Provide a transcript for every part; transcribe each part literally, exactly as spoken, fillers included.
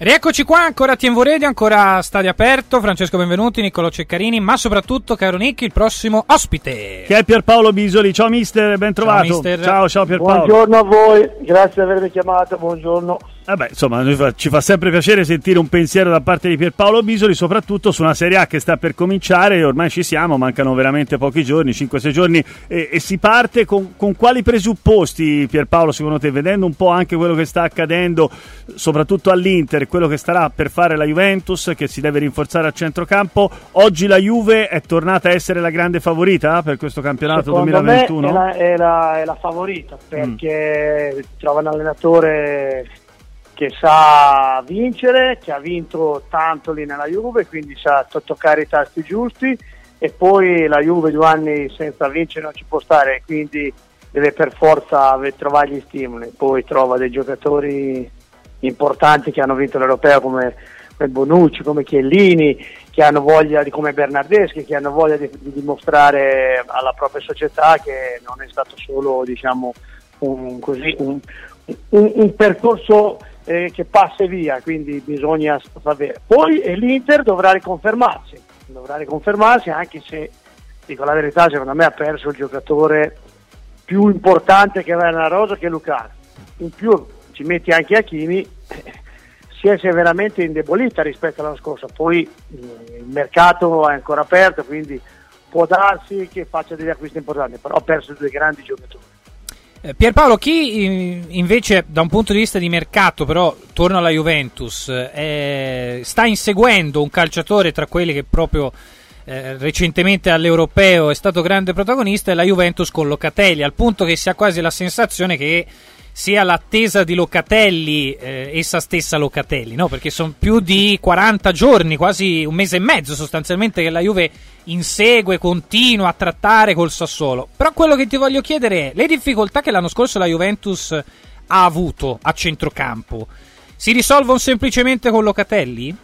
Rieccoci qua, ancora T V Radio, ancora Stadio Aperto. Francesco Benvenuti, Niccolò Ceccarini, ma soprattutto, caro Nick, il prossimo ospite, che è Pierpaolo Bisoli. Ciao mister, ben trovato. Ciao, mister. ciao, ciao Pierpaolo. Buongiorno a voi, grazie di avermi chiamato, buongiorno. Vabbè, insomma, noi fa, ci fa sempre piacere sentire un pensiero da parte di Pierpaolo Bisoli, soprattutto su una Serie A che sta per cominciare. Ormai ci siamo, mancano veramente pochi giorni, cinque sei giorni, e, e si parte con, con quali presupposti, Pierpaolo, secondo te, vedendo un po' anche quello che sta accadendo, soprattutto all'Inter, quello che starà per fare la Juventus, che si deve rinforzare a centrocampo. Oggi la Juve è tornata a essere la grande favorita per questo campionato Secondo duemilaventuno? Me è, la, è, la, è la favorita, perché mm. trova un allenatore che sa vincere, che ha vinto tanto lì nella Juve, quindi sa toccare i tasti giusti, e poi la Juve due anni senza vincere non ci può stare, quindi deve per forza trovare gli stimoli. Poi trova dei giocatori importanti che hanno vinto l'Europeo come, come Bonucci, come Chiellini, che hanno voglia di, come Bernardeschi, che hanno voglia di, di dimostrare alla propria società che non è stato solo, diciamo, un, così, un, un, un percorso eh, che passa e via, quindi bisogna sapere. Poi eh, l'Inter dovrà riconfermarsi, dovrà riconfermarsi anche se, dico la verità, secondo me ha perso il giocatore più importante che aveva nella rosa, che è Lukaku. In più ci metti anche Hakimi, eh, si è severamente indebolita rispetto all'anno scorso. Poi eh, il mercato è ancora aperto, quindi può darsi che faccia degli acquisti importanti, però ha perso due grandi giocatori. eh, Pierpaolo, chi invece da un punto di vista di mercato, però torna alla Juventus, eh, sta inseguendo un calciatore tra quelli che proprio Eh, recentemente all'Europeo è stato grande protagonista, è la Juventus con Locatelli, al punto che si ha quasi la sensazione che sia l'attesa di Locatelli eh, essa stessa Locatelli, no? Perché sono più di quaranta giorni, quasi un mese e mezzo sostanzialmente, che la Juve insegue, continua a trattare col Sassuolo. Però quello che ti voglio chiedere è: le difficoltà che l'anno scorso la Juventus ha avuto a centrocampo si risolvono semplicemente con Locatelli?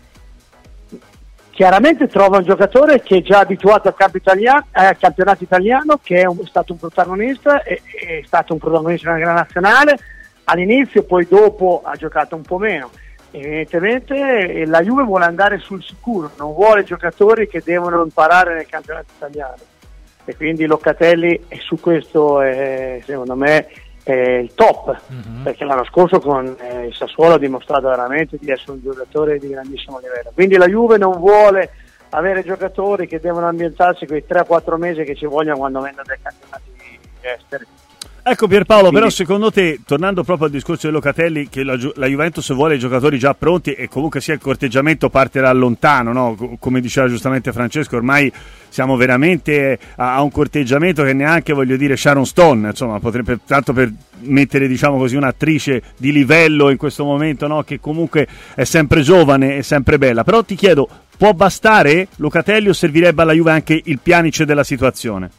Chiaramente trova un giocatore che è già abituato al, campo italiano, eh, al campionato italiano, che è, un, è stato un protagonista, è, è stato un protagonista nella Gran Nazionale all'inizio, poi dopo ha giocato un po' meno. Evidentemente la Juve vuole andare sul sicuro, non vuole giocatori che devono imparare nel campionato italiano, e quindi Locatelli è su questo, è, secondo me, è il top, mm-hmm. perché l'anno scorso con eh, il Sassuolo ha dimostrato veramente di essere un giocatore di grandissimo livello. Quindi la Juve non vuole avere giocatori che devono ambientarsi quei tre quattro mesi che ci vogliono quando vengono dai campionati esteri. Ecco Pierpaolo, però secondo te, tornando proprio al discorso di Locatelli, che la, Ju- la Juventus vuole i giocatori già pronti, e comunque sia il corteggiamento parte da lontano, no? C- come diceva giustamente Francesco, ormai siamo veramente a, a un corteggiamento che neanche, voglio dire, Sharon Stone, insomma, potrebbe, tanto per mettere, diciamo così, un'attrice di livello in questo momento, no? Che comunque è sempre giovane e sempre bella. Però ti chiedo, può bastare Locatelli o servirebbe alla Juve anche il Pjanic della situazione?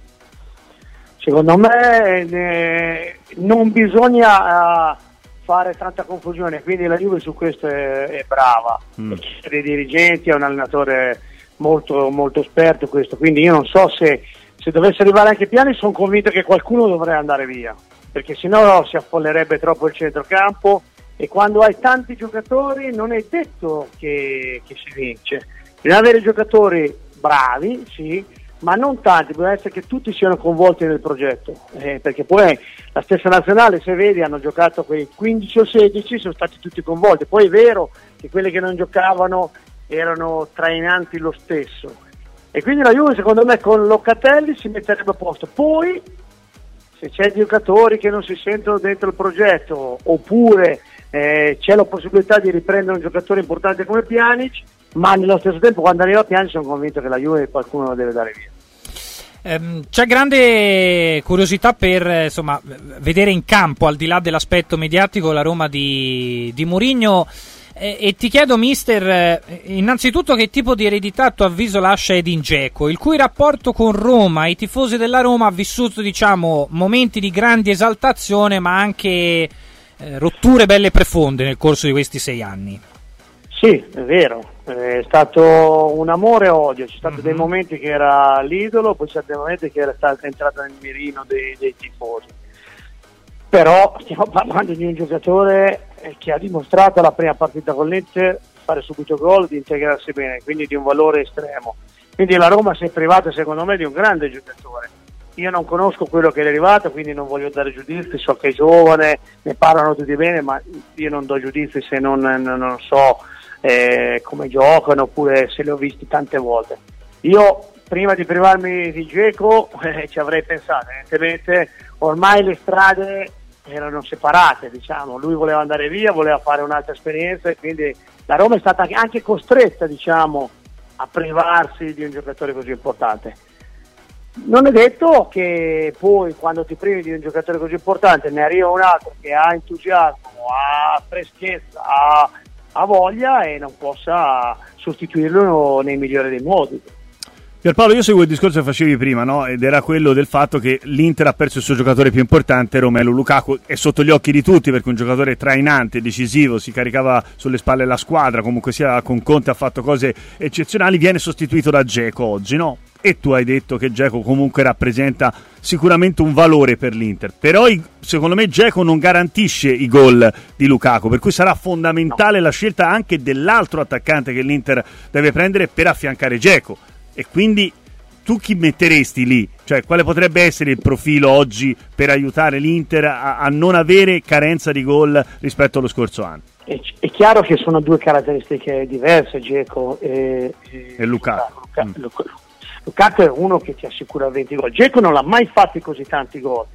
Secondo me eh, non bisogna uh, fare tanta confusione, quindi la Juve su questo è, è brava, mm. dei dirigenti, è un allenatore molto, molto esperto questo, quindi io non so se, se dovesse arrivare anche Piani, sono convinto che qualcuno dovrebbe andare via, perché sennò si affollerebbe troppo il centrocampo, e quando hai tanti giocatori non è detto che, che si vince. Bisogna avere giocatori bravi, sì, ma non tanti, può essere che tutti siano coinvolti nel progetto, eh, perché poi la stessa nazionale, se vedi, hanno giocato quei quindici o sedici, sono stati tutti coinvolti. Poi è vero che quelli che non giocavano erano trainanti lo stesso, e quindi la Juve secondo me con Locatelli si metterebbe a posto. Poi se c'è giocatori che non si sentono dentro il progetto, oppure eh, c'è la possibilità di riprendere un giocatore importante come Pjanic, ma nello stesso tempo quando arriva Pjanic sono convinto che la Juve qualcuno lo deve dare via. Um, c'è grande curiosità per insomma vedere in campo, al di là dell'aspetto mediatico, la Roma di, di Mourinho, e, e ti chiedo mister, eh, innanzitutto che tipo di eredità a tuo avviso lascia Edin Dzeko, il cui rapporto con Roma e i tifosi della Roma ha vissuto, diciamo, momenti di grande esaltazione ma anche eh, rotture belle profonde nel corso di questi sei anni. Sì, è vero, è stato un amore e odio, ci sono stati mm-hmm. dei momenti che era l'idolo, poi c'è dei momenti che era stato entrato nel mirino dei, dei tifosi, però stiamo parlando di un giocatore eh, che ha dimostrato la prima partita con l'Inter fare subito gol, di integrarsi bene, quindi di un valore estremo. Quindi la Roma si è privata secondo me di un grande giocatore. Io non conosco quello che è arrivato, quindi non voglio dare giudizi, so che è giovane, ne parlano tutti bene, ma io non do giudizi se non, non so eh, come giocano oppure se li ho visti tante volte. Io prima di privarmi di Dzeko eh, ci avrei pensato, evidentemente ormai le strade erano separate, diciamo, lui voleva andare via, voleva fare un'altra esperienza e quindi la Roma è stata anche costretta, diciamo, a privarsi di un giocatore così importante. Non è detto che poi quando ti privi di un giocatore così importante ne arriva un altro che ha entusiasmo, ha freschezza, ha, ha voglia e non possa sostituirlo nei migliori dei modi. Pierpaolo, io seguo il discorso che facevi prima, no? Ed era quello del fatto che l'Inter ha perso il suo giocatore più importante, Romelu Lukaku, è sotto gli occhi di tutti perché un giocatore trainante, decisivo, si caricava sulle spalle la squadra, comunque sia con Conte ha fatto cose eccezionali, viene sostituito da Dzeko oggi, no? E tu hai detto che Dzeko comunque rappresenta sicuramente un valore per l'Inter, però secondo me Dzeko non garantisce i gol di Lukaku, per cui sarà fondamentale no. la scelta anche dell'altro attaccante che l'Inter deve prendere per affiancare Dzeko. E quindi tu chi metteresti lì? Cioè, quale potrebbe essere il profilo oggi per aiutare l'Inter a, a non avere carenza di gol rispetto allo scorso anno? È, è chiaro che sono due caratteristiche diverse, Dzeko e, e, e Lukaku. Lukaku. Mm. Lukaku. Lukaku è uno che ti assicura venti gol. Dzeko non l'ha mai fatti così tanti gol.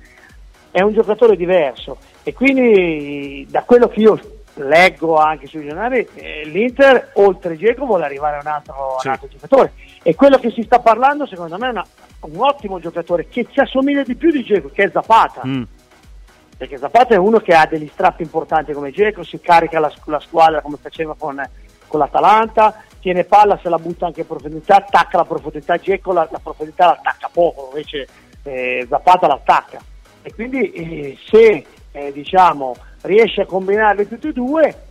È un giocatore diverso e quindi da quello che io leggo anche sui giornali, eh, l'Inter oltre Dzeko vuole arrivare a un altro, sì. un altro giocatore. E quello che si sta parlando secondo me è una, un ottimo giocatore che ci assomiglia di più di Dzeko, che è Zapata. Mm. Perché Zapata è uno che ha degli strappi importanti come Dzeko, si carica la, la squadra come faceva con, con l'Atalanta, tiene palla, se la butta anche in profondità, attacca la profondità. Dzeko la, la profondità l'attacca poco, invece eh, Zapata l'attacca. E quindi eh, se eh, diciamo riesce a combinarli tutti e due,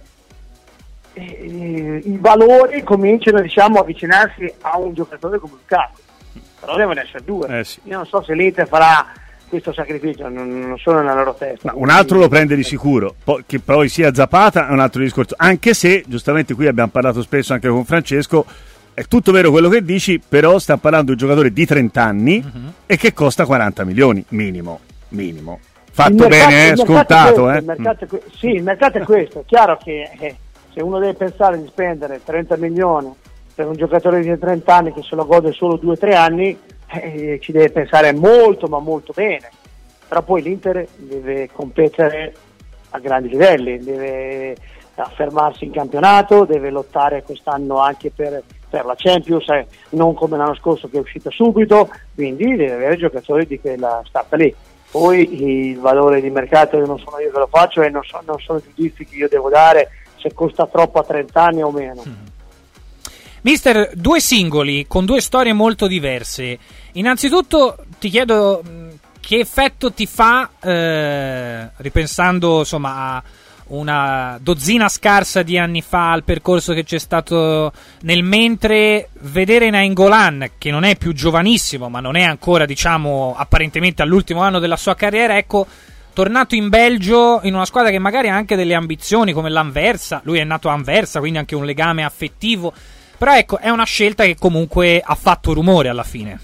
i valori cominciano, diciamo, a avvicinarsi a un giocatore come Lukaku, però devono essere due. Eh sì. Io non so se l'Inter farà questo sacrificio, non, non sono nella loro testa. No, un altro lo prende di sicuro, poi, che poi sia Zapata è un altro discorso, anche se giustamente qui abbiamo parlato spesso anche con Francesco, è tutto vero quello che dici, però stiamo parlando di un giocatore di trenta anni uh-huh. e che costa quaranta milioni minimo, minimo. Fatto mercato, bene, eh, scontato. Questo, eh. il mercato è que- sì, il mercato è questo, è chiaro che eh, se uno deve pensare di spendere trenta milioni per un giocatore di trenta anni che se lo gode solo due tre anni, eh, ci deve pensare molto ma molto bene. Però poi l'Inter deve competere a grandi livelli, deve affermarsi in campionato, deve lottare quest'anno anche per, per la Champions, eh, non come l'anno scorso che è uscita subito, quindi deve avere giocatori di quella staffa lì. Poi il valore di mercato non sono io che lo faccio e non, so, non sono giudizi che io devo dare se costa troppo a trenta anni o meno. Mm. Mister, due singoli con due storie molto diverse. Innanzitutto ti chiedo che effetto ti fa, eh, ripensando insomma a una dozzina scarsa di anni fa al percorso che c'è stato nel mentre, vedere Nainggolan, che non è più giovanissimo ma non è ancora, diciamo, apparentemente all'ultimo anno della sua carriera, ecco, tornato in Belgio in una squadra che magari ha anche delle ambizioni come l'Anversa, lui è nato a Anversa, quindi anche un legame affettivo, però ecco, è una scelta che comunque ha fatto rumore alla fine.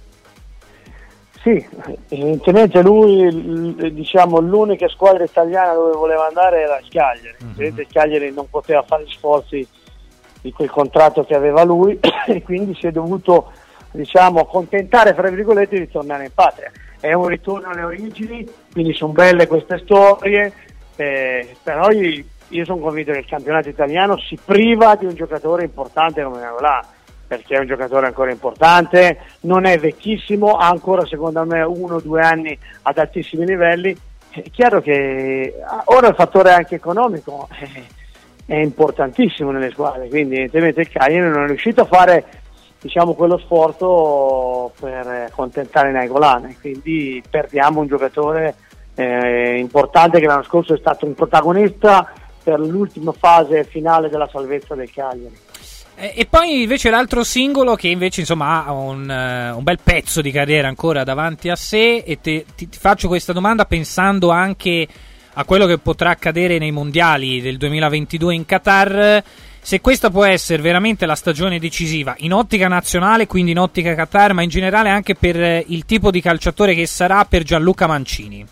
Sì, evidentemente lui, diciamo, l'unica squadra italiana dove voleva andare era il Cagliari. Mm-hmm. Il Cagliari non poteva fare gli sforzi di quel contratto che aveva lui e quindi si è dovuto, diciamo, accontentare, fra virgolette, di tornare in patria. È un ritorno alle origini, quindi sono belle queste storie, eh, però io, io sono convinto che il campionato italiano si priva di un giocatore importante come Nainggolan, perché è un giocatore ancora importante, non è vecchissimo, ha ancora secondo me uno o due anni ad altissimi livelli. È chiaro che ora il fattore anche economico è, è importantissimo nelle squadre, quindi evidentemente il Cagliari non è riuscito a fare, diciamo, quello sforzo per accontentare Nainggolan e quindi perdiamo un giocatore eh, importante che l'anno scorso è stato un protagonista per l'ultima fase finale della salvezza del Cagliari. E poi invece l'altro singolo che invece insomma ha un, uh, un bel pezzo di carriera ancora davanti a sé, e te, ti, ti faccio questa domanda pensando anche a quello che potrà accadere nei mondiali del duemilaventidue in Qatar, se questa può essere veramente la stagione decisiva in ottica nazionale, quindi in ottica Qatar, ma in generale anche per il tipo di calciatore che sarà per Gianluca Mancini.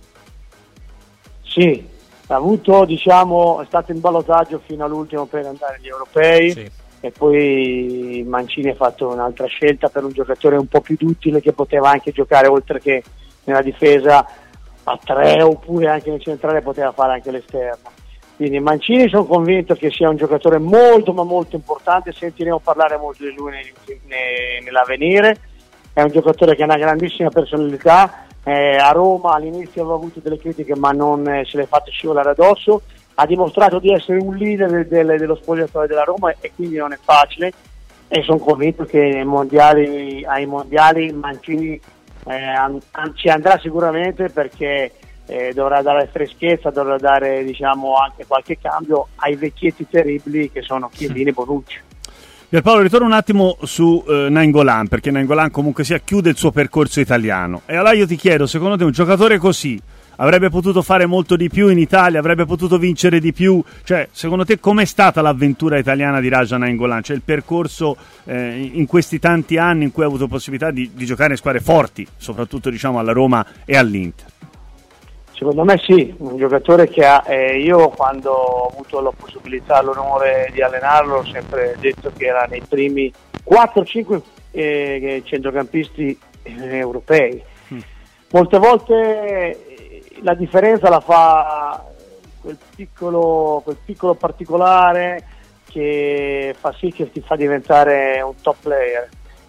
Sì, ha avuto, diciamo, è stato in ballottaggio fino all'ultimo per andare agli europei, sì. E poi Mancini ha fatto un'altra scelta per un giocatore un po' più duttile che poteva anche giocare oltre che nella difesa a tre, oppure anche nel centrale poteva fare anche l'esterno. Quindi Mancini sono convinto che sia un giocatore molto ma molto importante, sentiremo parlare molto di lui nell'avvenire. È un giocatore che ha una grandissima personalità, eh, a Roma all'inizio aveva avuto delle critiche ma non eh, se le ha fatte scivolare addosso, ha dimostrato di essere un leader del, del, dello spogliatoio della Roma e quindi non è facile, e sono convinto che ai mondiali, ai mondiali Mancini eh, an, an, ci andrà sicuramente, perché Eh, dovrà dare freschezza, dovrà dare, diciamo, anche qualche cambio ai vecchietti terribili che sono Chiellini e Bonucci. Pierpaolo, ritorno un attimo su eh, Nainggolan, perché Nainggolan comunque sia chiude il suo percorso italiano, e allora io ti chiedo, secondo te un giocatore così avrebbe potuto fare molto di più in Italia, avrebbe potuto vincere di più? Cioè, secondo te com'è stata l'avventura italiana di Raja Nainggolan, cioè il percorso eh, in questi tanti anni in cui ha avuto possibilità di, di giocare in squadre forti, soprattutto diciamo alla Roma e all'Inter? Secondo me sì, un giocatore che ha, eh, io quando ho avuto la possibilità, l'onore di allenarlo, ho sempre detto che era nei primi quattro cinque eh, centrocampisti eh, europei. Mm. Molte volte eh, la differenza la fa quel piccolo, quel piccolo particolare che fa sì che ti fa diventare un top player.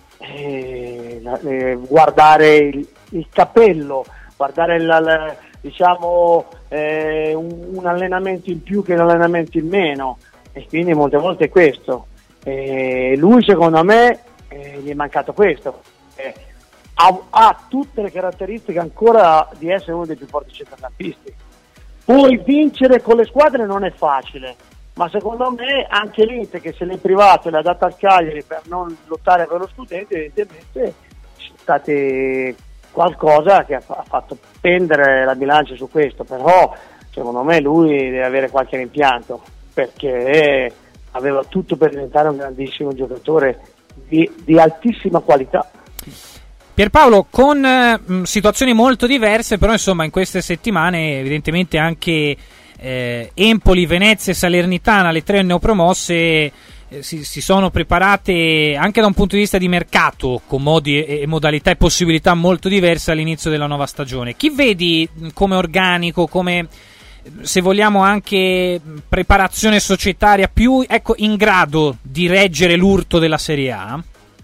Eh, eh, guardare il, il capello, guardare la, la diciamo eh, un, un allenamento in più che un allenamento in meno, e quindi molte volte è questo. Eh, lui secondo me eh, gli è mancato questo, eh, ha, ha tutte le caratteristiche ancora di essere uno dei più forti centrocampisti. Poi vincere con le squadre non è facile, ma secondo me anche l'Inter, che se l'è privato e l'ha data al Cagliari per non lottare per lo scudetto, evidentemente sono state qualcosa che ha fatto pendere la bilancia su questo. Però secondo me lui deve avere qualche rimpianto, perché aveva tutto per diventare un grandissimo giocatore di, di altissima qualità. Pierpaolo, con eh, situazioni molto diverse, però insomma in queste settimane evidentemente anche eh, Empoli, Venezia e Salernitana, le tre neopromosse, Si, si sono preparate anche da un punto di vista di mercato, con modi e, e modalità e possibilità molto diverse all'inizio della nuova stagione. Chi vedi come organico, come, se vogliamo, anche preparazione societaria più, ecco, in grado di reggere l'urto della Serie A?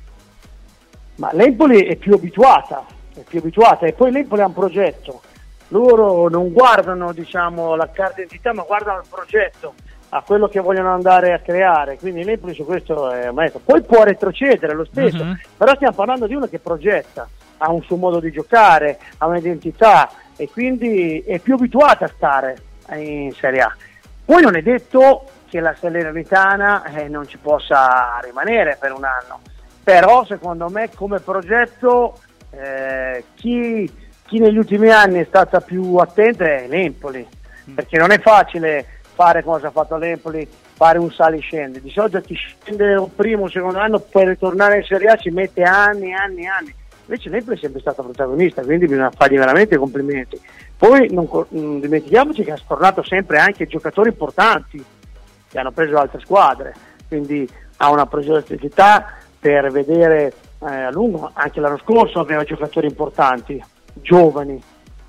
Ma l'Empoli è più abituata, è più abituata, e poi l'Empoli ha un progetto. Loro non guardano, diciamo, la carta d'identità, ma guardano il progetto, a quello che vogliono andare a creare. Quindi l'Empoli su questo è maestro. Poi può retrocedere lo stesso, uh-huh. Però stiamo parlando di uno che progetta, ha un suo modo di giocare, ha un'identità, e quindi è più abituata a stare in Serie A. Poi non è detto che la Salernitana eh, non ci possa rimanere per un anno, però secondo me come progetto eh, chi, chi negli ultimi anni è stata più attenta è l'Empoli, uh-huh. Perché non è facile fare cosa ha fatto l'Empoli, fare un sali-scendi. Di solito chi scende un primo o secondo anno per ritornare in Serie A ci mette anni, anni, anni. Invece l'Empoli è sempre stato protagonista, quindi bisogna fargli veramente complimenti. Poi non, non dimentichiamoci che ha sfornato sempre anche giocatori importanti che hanno preso altre squadre, quindi ha una progettualità per vedere eh, a lungo. Anche l'anno scorso aveva giocatori importanti, giovani,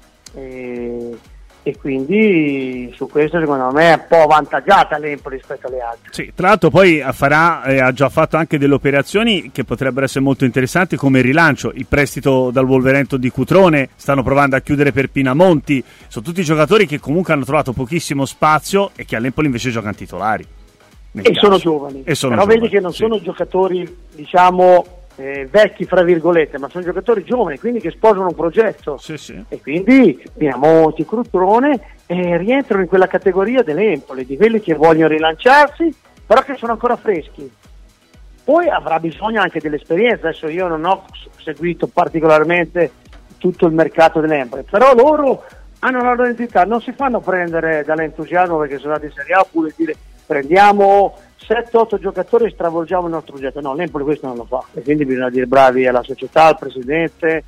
e e quindi su questo secondo me è un po' avvantaggiata l'Empoli rispetto alle altre. Sì, tra l'altro poi farà eh, ha già fatto anche delle operazioni che potrebbero essere molto interessanti, come il rilancio, il prestito dal Wolverhampton di Cutrone, stanno provando a chiudere per Pinamonti, sono tutti giocatori che comunque hanno trovato pochissimo spazio e che all'Empoli invece giocano titolari e sono giovani, e sono però giovani, vedi che non sì. sono giocatori, diciamo, Eh, vecchi fra virgolette, ma sono giocatori giovani, quindi che sposano un progetto, sì, sì. E quindi Pinamonti, Crutrone eh, rientrano in quella categoria dell'Empoli, di quelli che vogliono rilanciarsi però che sono ancora freschi. Poi avrà bisogno anche dell'esperienza. Adesso io non ho seguito particolarmente tutto il mercato dell'Empoli, però loro hanno la loro identità, non si fanno prendere dall'entusiasmo perché sono andati in Serie A, oppure dire prendiamo sette otto giocatori e stravolgiamo il nostro progetto. No, l'Empoli questo non lo fa, e quindi bisogna dire bravi alla società, al presidente,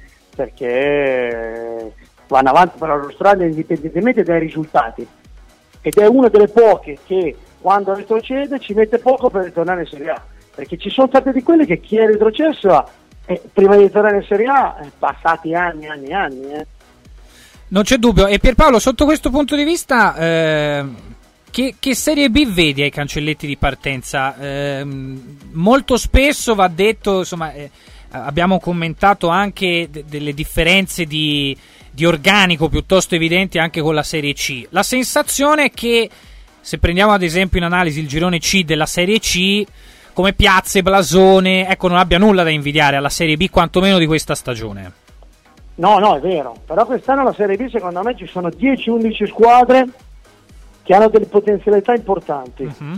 perché vanno avanti per la loro strada indipendentemente dai risultati, ed è una delle poche che quando retrocede ci mette poco per ritornare in Serie A, perché ci sono state di quelle che chi è retrocesso eh, prima di tornare in Serie A è passati anni anni e anni eh. Non c'è dubbio. E Pierpaolo, sotto questo punto di vista eh, che, che Serie B vedi ai cancelletti di partenza? Eh, molto spesso va detto, insomma, eh, abbiamo commentato anche de- delle differenze di, di organico piuttosto evidenti anche con la Serie C. La sensazione è che, se prendiamo ad esempio in analisi il girone C della Serie C, come piazze, blasone, ecco, non abbia nulla da invidiare alla Serie B, quantomeno di questa stagione. No, no, è vero, però quest'anno la Serie B secondo me ci sono dieci undici squadre che hanno delle potenzialità importanti, uh-huh.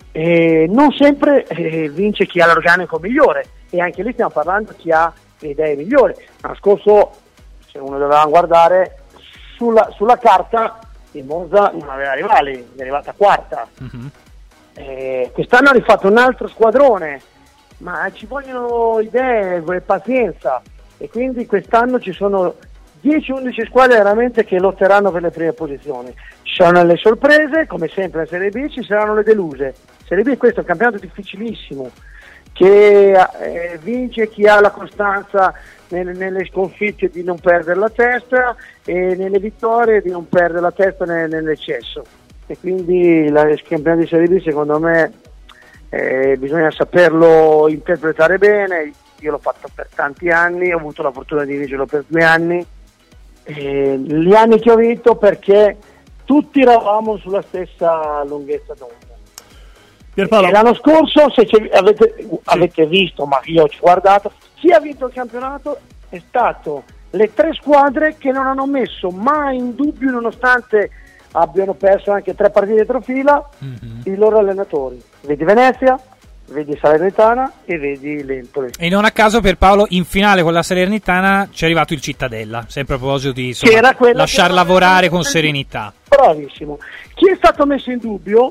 e non sempre eh, vince chi ha l'organico migliore, e anche lì stiamo parlando di chi ha le idee migliori. L'anno scorso, se uno doveva guardare sulla, sulla carta, il Monza non aveva rivali, è arrivata quarta. Uh-huh. Eh, quest'anno ha rifatto un altro squadrone, ma ci vogliono idee e pazienza, e quindi quest'anno ci sono dieci undici squadre veramente che lotteranno per le prime posizioni. Ci saranno le sorprese, come sempre in Serie B, ci saranno le deluse. Serie B, questo è un campionato difficilissimo, che eh, vince chi ha la costanza nelle, nelle sconfitte di non perdere la testa, e nelle vittorie di non perdere la testa nell'eccesso. E quindi la, il campionato di Serie B secondo me eh, bisogna saperlo interpretare bene. Io l'ho fatto per tanti anni, ho avuto la fortuna di vincerlo per due anni, eh, gli anni che ho vinto perché tutti eravamo sulla stessa lunghezza d'onda. Pierpaolo. E l'anno scorso, se avete, sì. avete visto, ma io ho guardato, chi ha vinto il campionato è stato le tre squadre che non hanno messo mai in dubbio, nonostante abbiano perso anche tre partite dietro fila, mm-hmm. i loro allenatori. Vedi Venezia, vedi Salernitana e vedi l'Empoli. E non a caso, Pierpaolo, in finale con la Salernitana c'è arrivato il Cittadella, sempre a proposito di insomma, lasciar lavorare con serenità. Bravissimo. Chi è stato messo in dubbio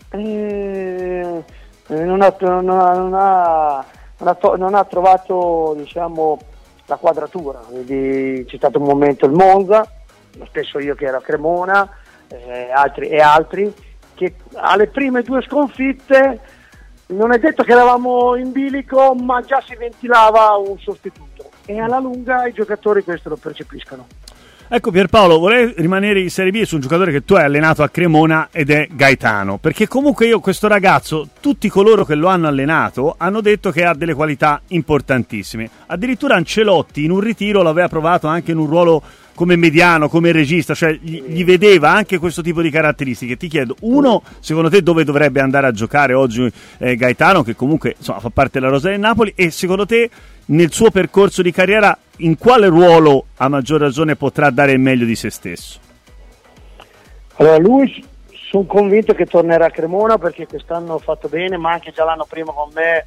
eh, non, ha, non, ha, non, ha, non, ha, non ha trovato, diciamo, la quadratura. Vedi, c'è stato un momento il Monza, lo stesso io che ero a Cremona, eh, altri e altri, che alle prime due sconfitte non è detto che eravamo in bilico, ma già si ventilava un sostituto, e alla lunga i giocatori questo lo percepiscono. Ecco Pierpaolo, vorrei rimanere in Serie B su un giocatore che tu hai allenato a Cremona, ed è Gaetano, perché comunque io questo ragazzo, tutti coloro che lo hanno allenato hanno detto che ha delle qualità importantissime. Addirittura Ancelotti in un ritiro l'aveva provato anche in un ruolo come mediano, come regista, cioè gli, gli vedeva anche questo tipo di caratteristiche. Ti chiedo, uno, secondo te dove dovrebbe andare a giocare oggi eh, Gaetano, che comunque insomma fa parte della rosa del Napoli, e secondo te nel suo percorso di carriera in quale ruolo a maggior ragione potrà dare il meglio di se stesso? Allora, lui sono convinto che tornerà a Cremona, perché quest'anno ha fatto bene, ma anche già l'anno prima con me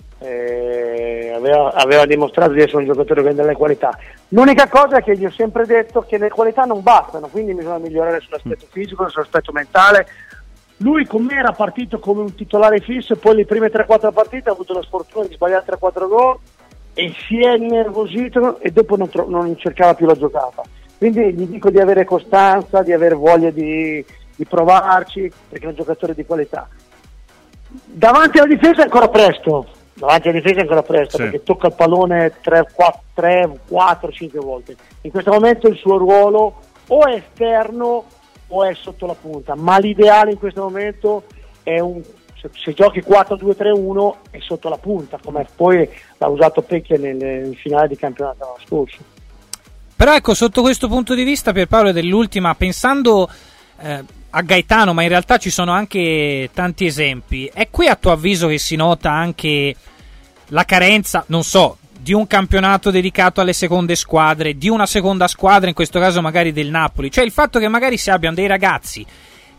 eh, aveva, aveva dimostrato di essere un giocatore con delle qualità. L'unica cosa è che gli ho sempre detto che le qualità non bastano, quindi bisogna migliorare sull'aspetto fisico, sull'aspetto mentale. Lui con me era partito come un titolare fisso, poi le prime tre quattro partite ha avuto la sfortuna di sbagliare tre quattro gol e si è innervosito, e dopo non, tro- non cercava più la giocata. Quindi gli dico di avere costanza, di avere voglia di, di provarci, perché è un giocatore di qualità. Davanti alla difesa è ancora presto, davanti alla difesa è ancora presto, sì. Perché tocca il pallone tre, quattro, cinque volte. In questo momento il suo ruolo o è esterno o è sotto la punta, ma l'ideale in questo momento è un, se, se giochi quattro due tre uno è sotto la punta, come poi l'ha usato Pecchia nel, nel finale di campionato l'anno scorso. Però ecco, sotto questo punto di vista, Pierpaolo, dell'ultima, pensando eh, a Gaetano, ma in realtà ci sono anche tanti esempi, è qui a tuo avviso che si nota anche la carenza, non so, di un campionato dedicato alle seconde squadre, di una seconda squadra, in questo caso magari del Napoli, cioè il fatto che magari si abbiano dei ragazzi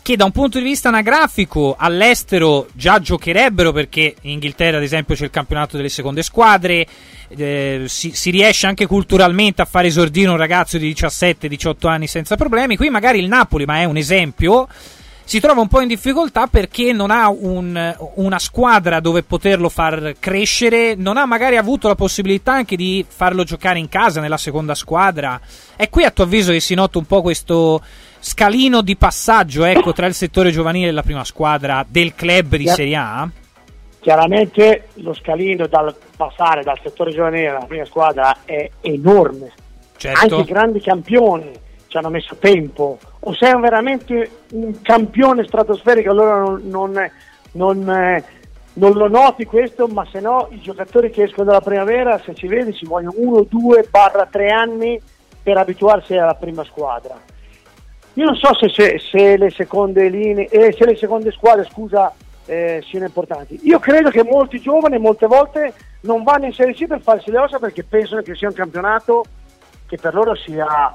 che da un punto di vista anagrafico all'estero già giocherebbero, perché in Inghilterra ad esempio c'è il campionato delle seconde squadre, eh, si, si riesce anche culturalmente a fare esordire un ragazzo di diciassette diciotto anni senza problemi. Qui magari il Napoli, ma è un esempio, si trova un po' in difficoltà perché non ha un, una squadra dove poterlo far crescere, non ha magari avuto la possibilità anche di farlo giocare in casa nella seconda squadra. È qui a tuo avviso che si nota un po' questo scalino di passaggio, ecco, tra il settore giovanile e la prima squadra del club di Serie A? Chiaramente lo scalino dal passare dal settore giovanile alla prima squadra è enorme. Certo. Anche i grandi campioni ci hanno messo tempo, o sei veramente un campione stratosferico allora non, non, non, eh, non lo noti questo, ma se no i giocatori che escono dalla primavera, se ci vedi, ci vogliono uno, due, barra tre anni per abituarsi alla prima squadra. Io non so se, se, se le seconde linee, eh, se le seconde squadre, scusa, eh, siano importanti. Io credo che molti giovani molte volte non vanno in Serie C per farsi le ossa perché pensano che sia un campionato che per loro sia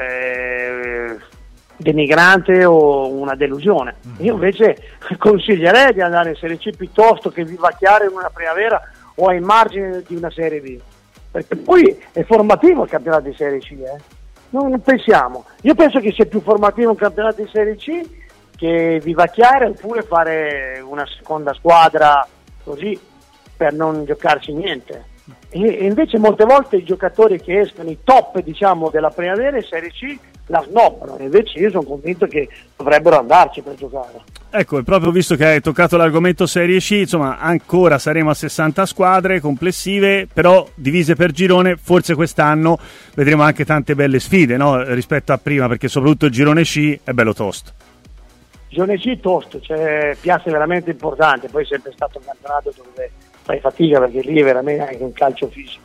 eh, denigrante o una delusione. Io invece consiglierei di andare in Serie C piuttosto che vivacchiare in una primavera o ai margini di una Serie B, perché poi è formativo il campionato di Serie C, eh? Non pensiamo. Io penso che sia più formativo un campionato di Serie C che vivacchiare oppure fare una seconda squadra così per non giocarci niente. E invece molte volte i giocatori che escono, i top diciamo della primavera in Serie C, la snobbano, invece io sono convinto che dovrebbero andarci per giocare. Ecco, e proprio visto che hai toccato l'argomento Serie C, insomma ancora saremo a sessanta squadre complessive, però divise per girone. Forse quest'anno vedremo anche tante belle sfide, no? Rispetto a prima, perché soprattutto il girone C è bello tosto. Girone C tosto, c'è piazze veramente importanti, poi è sempre stato un campionato dove fai fatica perché lì è veramente anche un calcio fisico.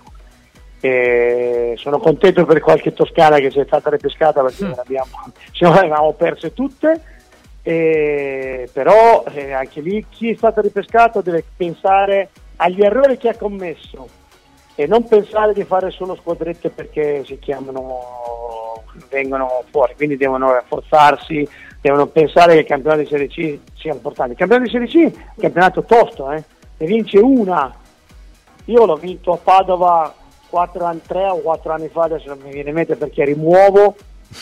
E sono contento per qualche toscana che si è stata ripescata perché mm. abbiamo, se no avevamo perse tutte, e, però eh, anche lì chi è stato ripescato deve pensare agli errori che ha commesso e non pensare di fare solo squadrette perché si chiamano, vengono fuori, quindi devono rafforzarsi, devono pensare che il campionato di Serie C sia importante. Il campionato di Serie C è un campionato tosto, eh? Ne vince una, io l'ho vinto a Padova quattro anni, tre o quattro anni fa, adesso non mi viene in mente perché rimuovo,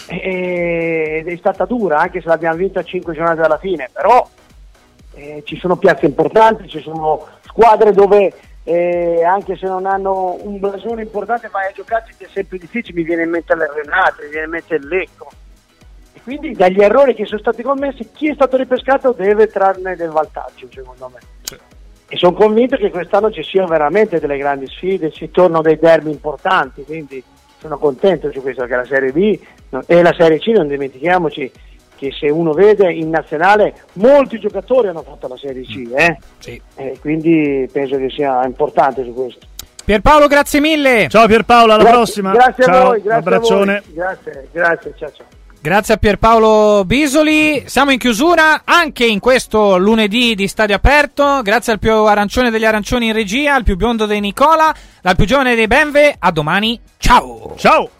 ed è stata dura, anche se l'abbiamo vinta a cinque giornate dalla fine, però eh, ci sono piazze importanti, ci sono squadre dove eh, anche se non hanno un blasone importante, ma a giocarci è sempre difficile. Mi viene in mente l'Renate, mi viene in mente il Lecco, e quindi dagli errori che sono stati commessi chi è stato ripescato deve trarne del vantaggio, secondo me. Sì. E sono convinto che quest'anno ci siano veramente delle grandi sfide, ci tornano dei derby importanti, quindi sono contento su questo, che la Serie B e la Serie C, non dimentichiamoci che se uno vede in nazionale molti giocatori hanno fatto la Serie C, eh? Sì. E quindi penso che sia importante su questo. Pierpaolo, grazie mille. Ciao Pierpaolo, alla grazie, prossima. Grazie ciao, a voi, grazie un abbraccione. A voi. Grazie, grazie, ciao ciao. Grazie a Pierpaolo Bisoli. Siamo in chiusura anche in questo lunedì di Stadio Aperto. Grazie al più arancione degli arancioni in regia, al più biondo dei Nicola, dal più giovane dei Benve. A domani. Ciao. Ciao.